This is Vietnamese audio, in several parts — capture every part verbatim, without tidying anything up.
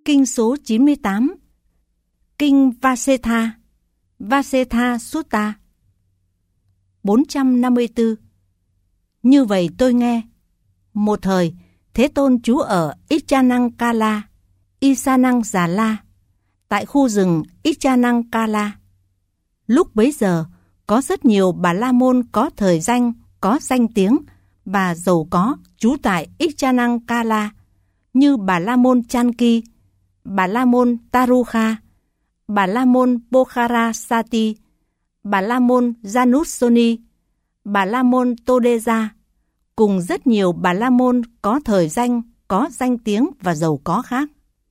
Kinh số chín mươi tám, Kinh Vasetha, Vasetha Sutta. bốn trăm năm mươi tư. Như vậy tôi nghe, một thời Thế Tôn trú ở Ichanangkala, Isanang-già-la, tại khu rừng Ichanangkala. Lúc bấy giờ, có rất nhiều Bà La Môn có thời danh, có danh tiếng và giàu có trú tại Ichanangkala, như Bà La Môn Chanki, Bà La Môn Tarukha, Bà La Môn Pokharasati, Bà La Môn Janussoni, Bà La Môn Todeja, cùng rất nhiều Bà La Môn có thời danh, có danh tiếng và giàu có khác.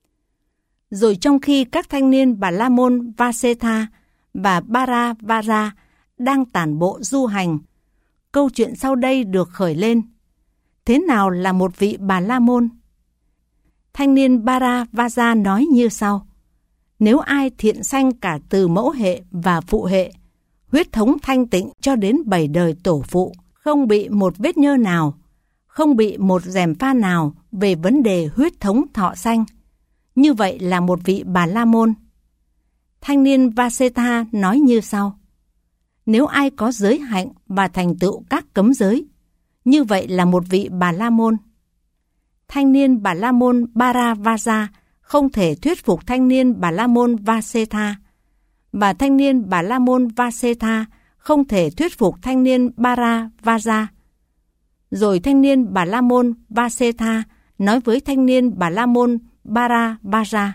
Rồi trong khi các thanh niên Bà La Môn Vasetha và Baravara đang tản bộ du hành, câu chuyện sau đây được khởi lên. Thế nào là một vị Bà La Môn? Thanh niên Baravara nói như sau: nếu ai thiện sanh cả từ mẫu hệ và phụ hệ, huyết thống thanh tịnh cho đến bảy đời tổ phụ, không bị một vết nhơ nào, không bị một gièm pha nào về vấn đề huyết thống thọ sanh, như vậy là một vị Bà La Môn. Thanh niên Vasetha nói như sau: nếu ai có giới hạnh và thành tựu các cấm giới, như vậy là một vị Bà La Môn. Thanh niên Bà La Môn Baravara không thể thuyết phục thanh niên Bà La Môn Vasetha, và thanh niên Bà La Môn Vasetha không thể thuyết phục thanh niên Baravara. Rồi thanh niên Bà La Môn Vasetha nói với thanh niên Bà La Môn Baravara: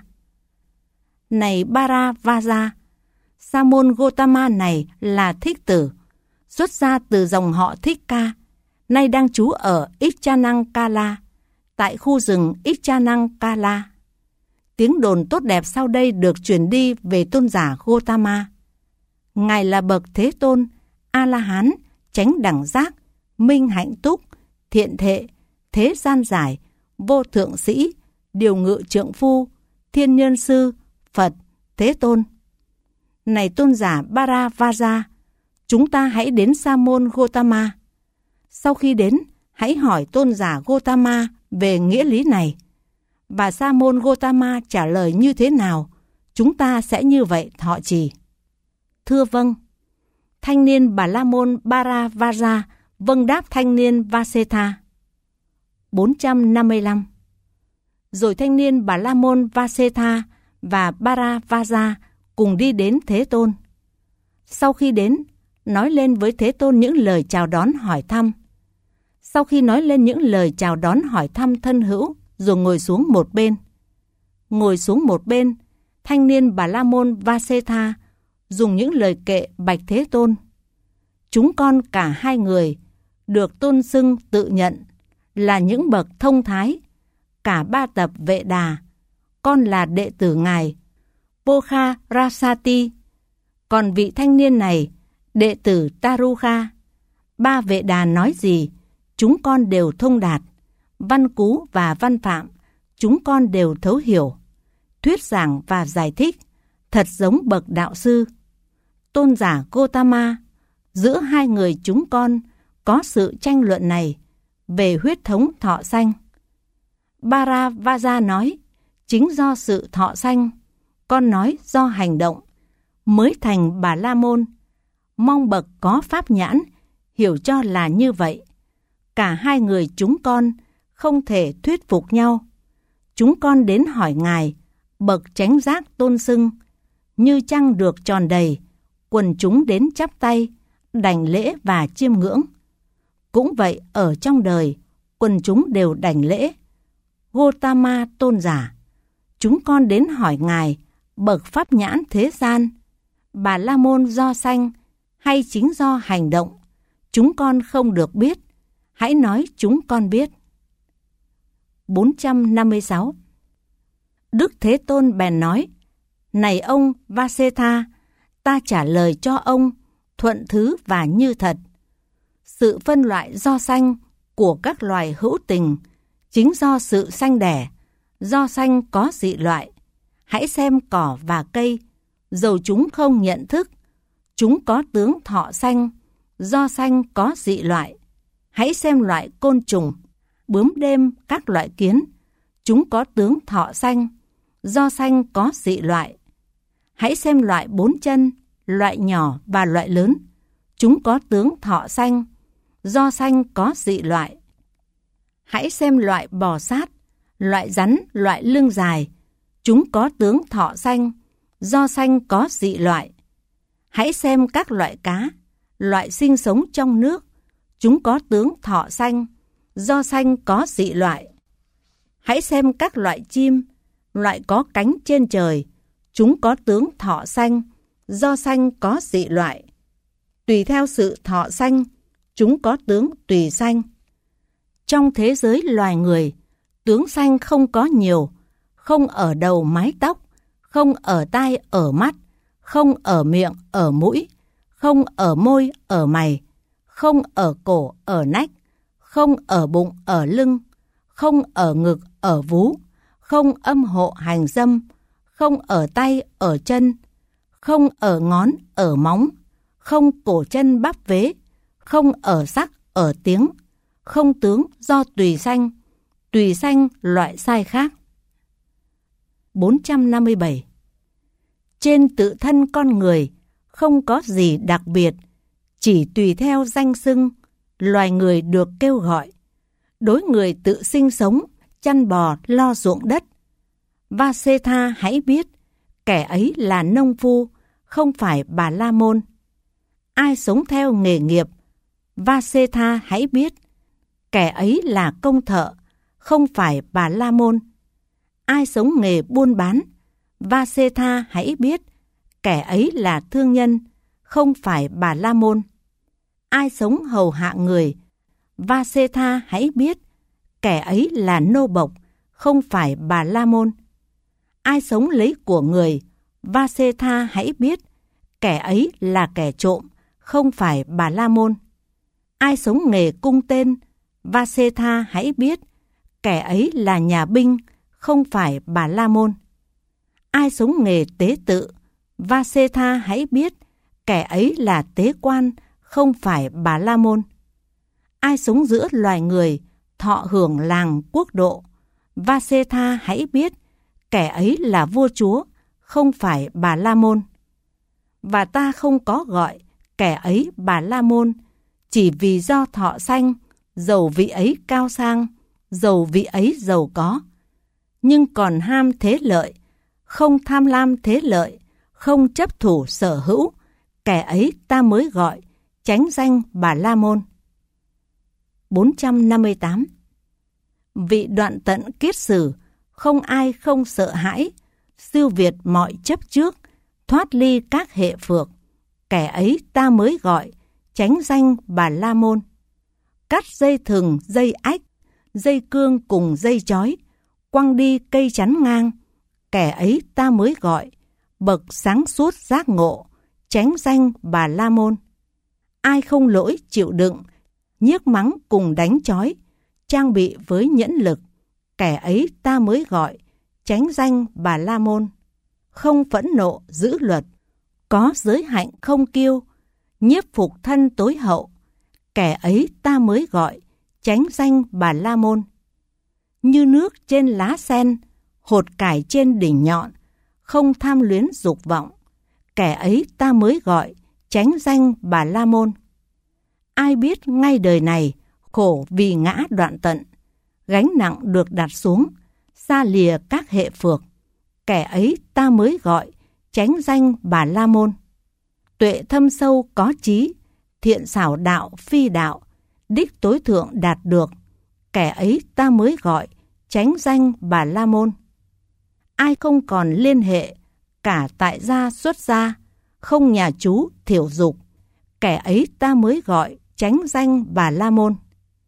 này Baravara, Sa môn Gotama này là thích tử, xuất ra từ dòng họ Thích Ca, nay đang trú ở Ichanangkala, tại khu rừng Ichanangkala. Tiếng đồn tốt đẹp sau đây được truyền đi về tôn giả Gotama. Ngài là bậc Thế Tôn, A-la-hán, chánh đẳng giác, minh hạnh túc, thiện thệ, thế gian giải, vô thượng sĩ, điều ngự trượng phu, thiên nhân sư, Phật, Thế Tôn. Này tôn giả Baravara, chúng ta hãy đến Sa môn Gotama. Sau khi đến, hãy hỏi tôn giả Gotama về nghĩa lý này. Và Sa môn Gotama trả lời như thế nào, chúng ta sẽ như vậy thọ trì. Thưa vâng. Thanh niên Bà La Môn Baravara vâng đáp thanh niên Vasetha. bốn trăm năm mươi lăm. Rồi thanh niên Bà La Môn Vasetha và Baravara cùng đi đến Thế Tôn. Sau khi đến, nói lên với Thế Tôn những lời chào đón hỏi thăm. Sau khi nói lên những lời chào đón hỏi thăm thân hữu, rồi ngồi xuống một bên. Ngồi xuống một bên, thanh niên Bà La Môn Vasetha dùng những lời kệ bạch Thế Tôn. Chúng con cả hai người được tôn xưng tự nhận là những bậc thông thái, cả ba tập Vệ Đà. Con là đệ tử ngài Pokharasati, còn vị thanh niên này đệ tử Tarukha. Ba Vệ Đà nói gì, chúng con đều thông đạt. Văn cú và văn phạm, chúng con đều thấu hiểu. Thuyết giảng và giải thích, thật giống bậc đạo sư. Tôn giả Gotama, giữa hai người chúng con có sự tranh luận này về huyết thống thọ sanh. Baravara nói, chính do sự thọ sanh, con nói do hành động, mới thành Bà La Môn. Mong bậc có pháp nhãn, hiểu cho là như vậy. Cả hai người chúng con không thể thuyết phục nhau. Chúng con đến hỏi ngài, bậc chánh giác tôn xưng, như trăng được tròn đầy, quần chúng đến chắp tay, đảnh lễ và chiêm ngưỡng. Cũng vậy ở trong đời, quần chúng đều đảnh lễ. Gotama tôn giả, chúng con đến hỏi ngài, bậc pháp nhãn thế gian, Bà La Môn do sanh hay chính do hành động, chúng con không được biết, hãy nói chúng con biết. bốn trăm năm mươi sáu. Đức Thế Tôn bèn nói, này ông Vasetha, ta trả lời cho ông thuận thứ và như thật. Sự phân loại do sanh của các loài hữu tình chính do sự sanh đẻ, do sanh có dị loại. Hãy xem cỏ và cây, dầu chúng không nhận thức, chúng có tướng thọ sanh, do sanh có dị loại. Hãy xem loại côn trùng, bướm đêm, các loại kiến, chúng có tướng thọ sanh, do sanh có dị loại. Hãy xem loại bốn chân, loại nhỏ và loại lớn, chúng có tướng thọ sanh, do sanh có dị loại. Hãy xem loại bò sát, loại rắn, loại lưng dài, chúng có tướng thọ sanh, do sanh có dị loại. Hãy xem các loại cá, loại sinh sống trong nước, chúng có tướng thọ sanh, do sanh có dị loại. Hãy xem các loại chim, loại có cánh trên trời, chúng có tướng thọ sanh, do sanh có dị loại. Tùy theo sự thọ sanh, chúng có tướng tùy sanh. Trong thế giới loài người, tướng sanh không có nhiều, không ở đầu mái tóc, không ở tai ở mắt, không ở miệng ở mũi, không ở môi ở mày, không ở cổ ở nách, không ở bụng ở lưng, không ở ngực ở vú, không âm hộ hành dâm, không ở tay ở chân, không ở ngón ở móng, không cổ chân bắp vế, không ở sắc ở tiếng, không tướng do tùy sanh, tùy sanh loại sai khác. bốn trăm năm mươi bảy. Trên tự thân con người không có gì đặc biệt, chỉ tùy theo danh xưng, loài người được kêu gọi. Đối người tự sinh sống, chăn bò lo ruộng đất, Vasetha hãy biết, kẻ ấy là nông phu, không phải Bà La Môn. Ai sống theo nghề nghiệp, Vasetha hãy biết, kẻ ấy là công thợ, không phải Bà La Môn. Ai sống nghề buôn bán, Vasetha hãy biết, kẻ ấy là thương nhân, không phải Bà La Môn. Ai sống hầu hạ người, Vasetha hãy biết, kẻ ấy là nô bộc, không phải Bà La Môn. Ai sống lấy của người, Vasetha hãy biết, kẻ ấy là kẻ trộm, không phải Bà La Môn. Ai sống nghề cung tên, Vasetha hãy biết, kẻ ấy là nhà binh, không phải Bà La Môn. Ai sống nghề tế tự, Vasetha hãy biết, kẻ ấy là tế quan, không phải Bà La Môn. Ai sống giữa loài người, thọ hưởng làng quốc độ, Vasetha hãy biết, kẻ ấy là vua chúa, không phải Bà La Môn. Và ta không có gọi kẻ ấy Bà La Môn, chỉ vì do thọ sanh, dầu vị ấy cao sang, dầu vị ấy giàu có. Nhưng còn ham thế lợi, không tham lam thế lợi, không chấp thủ sở hữu, kẻ ấy ta mới gọi, chánh danh Bà La Môn. bốn trăm năm mươi tám. Vị đoạn tận kiết sử, không ai không sợ hãi, siêu việt mọi chấp trước, thoát ly các hệ phược, kẻ ấy ta mới gọi, chánh danh Bà La Môn. Cắt dây thừng, dây ách, dây cương cùng dây chói, quăng đi cây chắn ngang, kẻ ấy ta mới gọi, bậc sáng suốt giác ngộ, chánh danh Bà La Môn. Ai không lỗi chịu đựng, nhiếc mắng cùng đánh chói, trang bị với nhẫn lực, kẻ ấy ta mới gọi, chánh danh Bà La Môn. Không phẫn nộ giữ luật, có giới hạnh không kiêu, nhiếp phục thân tối hậu, kẻ ấy ta mới gọi, chánh danh Bà La Môn. Như nước trên lá sen, hột cải trên đỉnh nhọn, không tham luyến dục vọng, kẻ ấy ta mới gọi, chánh danh Bà La Môn. Ai biết ngay đời này, khổ vì ngã đoạn tận, gánh nặng được đặt xuống, xa lìa các hệ phược, kẻ ấy ta mới gọi, chánh danh Bà La Môn. Tuệ thâm sâu có trí, thiện xảo đạo phi đạo, đích tối thượng đạt được, kẻ ấy ta mới gọi, chánh danh Bà La Môn. Ai không còn liên hệ, cả tại gia xuất gia, không nhà chú thiểu dục, kẻ ấy ta mới gọi, chánh danh Bà La Môn.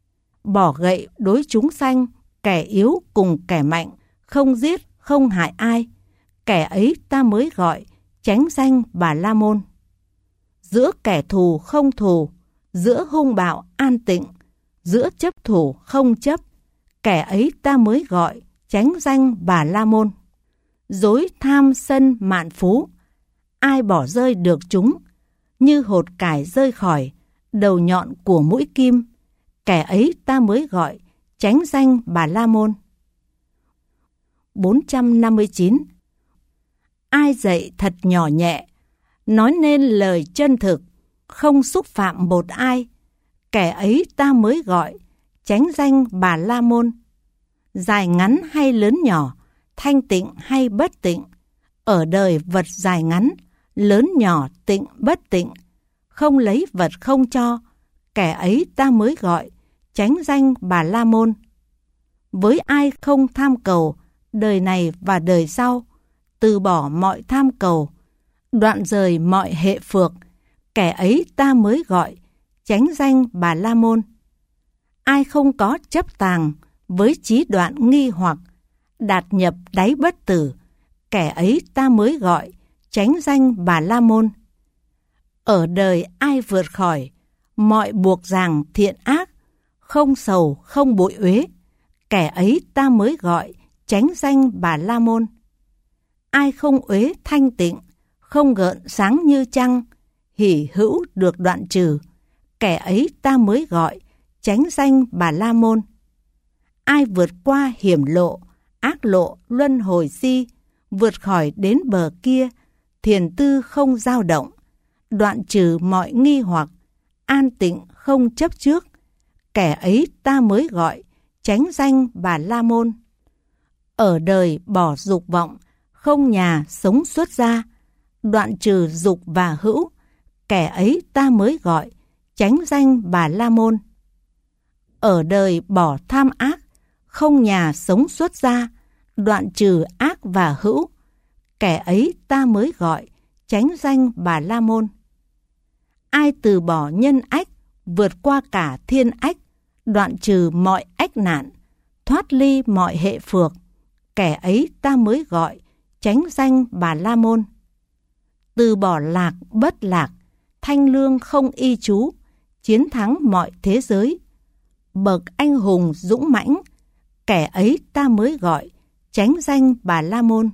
Bỏ gậy đối chúng sanh, kẻ yếu cùng kẻ mạnh, không giết không hại ai, kẻ ấy ta mới gọi, chánh danh Bà La Môn. Giữa kẻ thù không thù, giữa hung bạo an tịnh, giữa chấp thủ không chấp, kẻ ấy ta mới gọi, chánh danh Bà La Môn. Dối tham sân mạn phú, ai bỏ rơi được chúng, như hột cải rơi khỏi đầu nhọn của mũi kim, kẻ ấy ta mới gọi, chánh danh Bà La Môn. bốn trăm năm mươi chín. Ai dạy thật nhỏ nhẹ, nói nên lời chân thực, không xúc phạm một ai, kẻ ấy ta mới gọi, chánh danh Bà La Môn. Dài ngắn hay lớn nhỏ, thanh tịnh hay bất tịnh, ở đời vật dài ngắn, lớn nhỏ tịnh bất tịnh, không lấy vật không cho, kẻ ấy ta mới gọi, chánh danh Bà La Môn. Với ai không tham cầu, đời này và đời sau, từ bỏ mọi tham cầu, đoạn rời mọi hệ phược, kẻ ấy ta mới gọi, chánh danh Bà La Môn. Ai không có chấp tàng, với trí đoạn nghi hoặc, đạt nhập đáy bất tử, kẻ ấy ta mới gọi, chánh danh Bà La Môn. Ở đời ai vượt khỏi mọi buộc ràng thiện ác, không sầu không bội uế, kẻ ấy ta mới gọi, chánh danh Bà La Môn. Ai không uế thanh tịnh, không gợn sáng như trăng, hỷ hữu được đoạn trừ, kẻ ấy ta mới gọi, chánh danh Bà La Môn. Ai vượt qua hiểm lộ, ác lộ luân hồi si, vượt khỏi đến bờ kia, thiền tư không dao động, đoạn trừ mọi nghi hoặc, an tịnh không chấp trước, kẻ ấy ta mới gọi, chánh danh Bà La Môn. Ở đời bỏ dục vọng, không nhà sống xuất gia, đoạn trừ dục và hữu, kẻ ấy ta mới gọi, chánh danh Bà La Môn. Ở đời bỏ tham ác, không nhà sống xuất gia, đoạn trừ ác và hữu, kẻ ấy ta mới gọi, chánh danh Bà La Môn. Ai từ bỏ nhân ách, vượt qua cả thiên ách, đoạn trừ mọi ách nạn, thoát ly mọi hệ phược, kẻ ấy ta mới gọi, chánh danh Bà La Môn. Từ bỏ lạc bất lạc, thanh lương không y chú, chiến thắng mọi thế giới, bậc anh hùng dũng mãnh, kẻ ấy ta mới gọi, chánh danh Bà La Môn.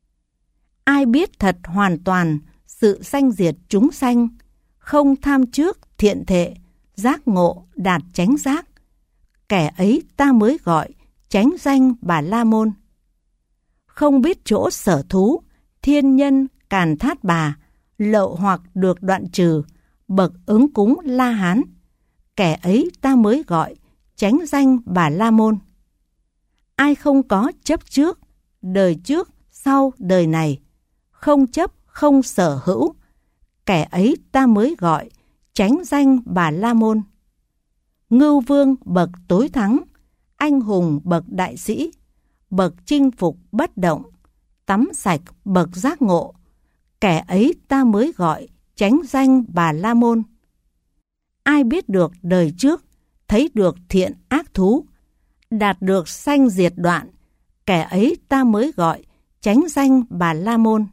Ai biết thật hoàn toàn sự sanh diệt chúng sanh, không tham trước thiện thệ, giác ngộ đạt chánh giác, kẻ ấy ta mới gọi, chánh danh Bà La Môn. Không biết chỗ sở thú, thiên nhân càn thát bà, lậu hoặc được đoạn trừ, bậc ứng cúng La Hán, kẻ ấy ta mới gọi, chánh danh Bà La Môn. Ai không có chấp trước, đời trước sau đời này, không chấp không sở hữu, kẻ ấy ta mới gọi, chánh danh Bà La Môn. Ngưu vương bậc tối thắng, anh hùng bậc đại sĩ, bậc chinh phục bất động, tắm sạch bậc giác ngộ, kẻ ấy ta mới gọi, chánh danh Bà La Môn. Ai biết được đời trước, thấy được thiện ác thú, đạt được sanh diệt đoạn, kẻ ấy ta mới gọi, chánh danh Bà La Môn.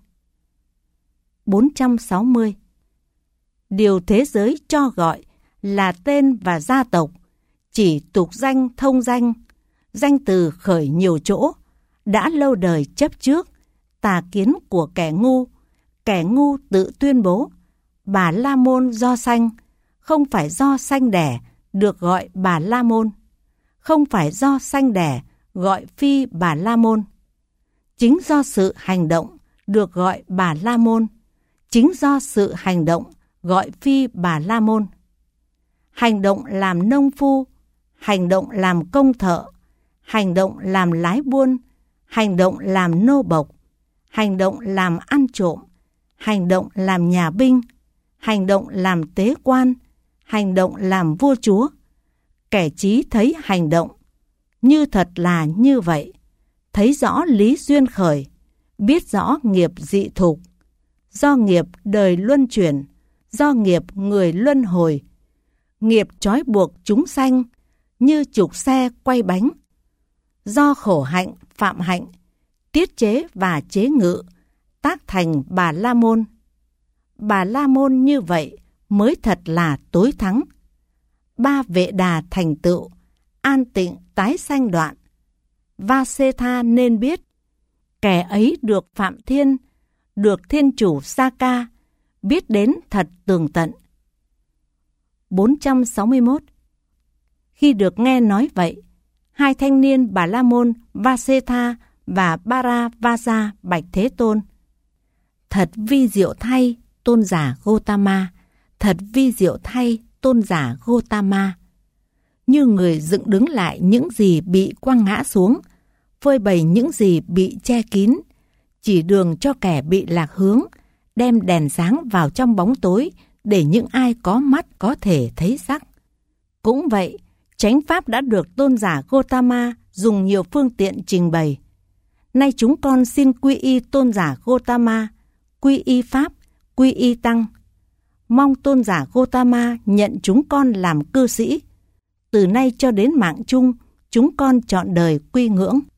bốn trăm sáu mươi. Điều thế giới cho gọi là tên và gia tộc, chỉ tục danh thông danh, danh từ khởi nhiều chỗ, đã lâu đời chấp trước, tà kiến của kẻ ngu, kẻ ngu tự tuyên bố, Bà La Môn do sanh, không phải do sanh đẻ, được gọi Bà La Môn, không phải do sanh đẻ, gọi phi Bà La Môn. Chính do sự hành động, được gọi Bà La Môn, chính do sự hành động, gọi phi Bà La Môn. Hành động làm nông phu, hành động làm công thợ, hành động làm lái buôn, hành động làm nô bộc, hành động làm ăn trộm, hành động làm nhà binh, hành động làm tế quan, hành động làm vua chúa. Kẻ trí thấy hành động, như thật là như vậy, thấy rõ lý duyên khởi, biết rõ nghiệp dị thục, do nghiệp đời luân chuyển, do nghiệp người luân hồi, nghiệp trói buộc chúng sanh như trục xe quay bánh, do khổ hạnh phạm hạnh, tiết chế và chế ngự, tác thành Bà La Môn. Bà La Môn như vậy mới thật là tối thắng. Ba vệ đà thành tựu, an tịnh tái sanh đoạn. Vasetha nên biết, kẻ ấy được Phạm Thiên, được Thiên Chủ Sa-ca, biết đến thật tường tận. bốn trăm sáu mươi mốt. Khi được nghe nói vậy, hai thanh niên Bà La Môn Vasetha và Bharadvaja bạch Thế Tôn: Thật vi diệu thay, tôn giả Gotama, thật vi diệu thay, tôn giả Gotama. Như người dựng đứng lại những gì bị quăng ngã xuống, phơi bày những gì bị che kín, chỉ đường cho kẻ bị lạc hướng, đem đèn sáng vào trong bóng tối để những ai có mắt có thể thấy sắc. Cũng vậy, chánh pháp đã được tôn giả Gotama dùng nhiều phương tiện trình bày. Nay chúng con xin quy y tôn giả Gotama, quy y pháp, quy y tăng. Mong tôn giả Gotama nhận chúng con làm cư sĩ. Từ nay cho đến mạng chung, chúng con trọn đời quy ngưỡng.